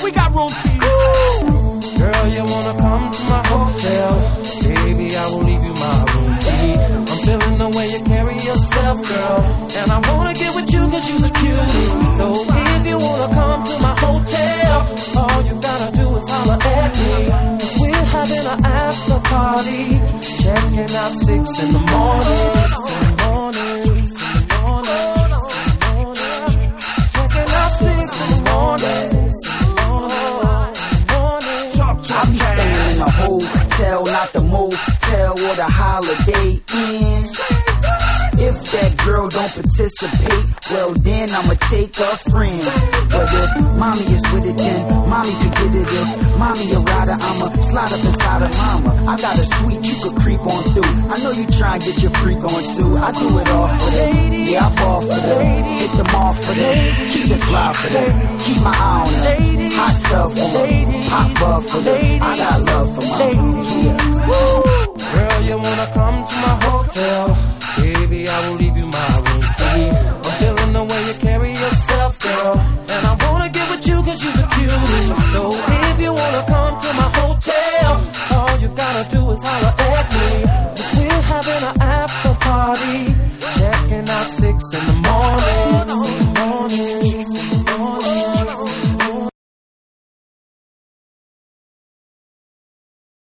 we got room for you. Girl, you wanna come to my hotel? Baby, I will leave you my room key. I'm feeling the way you carry yourself, girl, and I wanna get with you cause you're a cutie. So if you wanna come to my hotel, all you gotta do is holler at me. We're having an after party, checking out 6 in the morning. Checking out 6 in the morning. I be staying in a hotel, not the motel or the Holiday Inn. If that girl don't participate, well then I'ma take a friend. But if mommy is with it, then mommy can get it. If mommy a rider, I'ma slide up inside of mama. I got a suite you could creep on through. I know you try and get your freak on too. I do it all for them. Yeah, I ball for them. Hit them off for them. Keep it fly for them. Keep my eye on them. Hot tub for them. Pop buff for them. I got love for my yeah. Girl, you wanna come to my hotel? Baby, I will leave you my room key. I'm feeling the way you carry yourself, girl, and I wanna get with you cause you're a cutie. So if you wanna come to my hotel, all you gotta do is holler at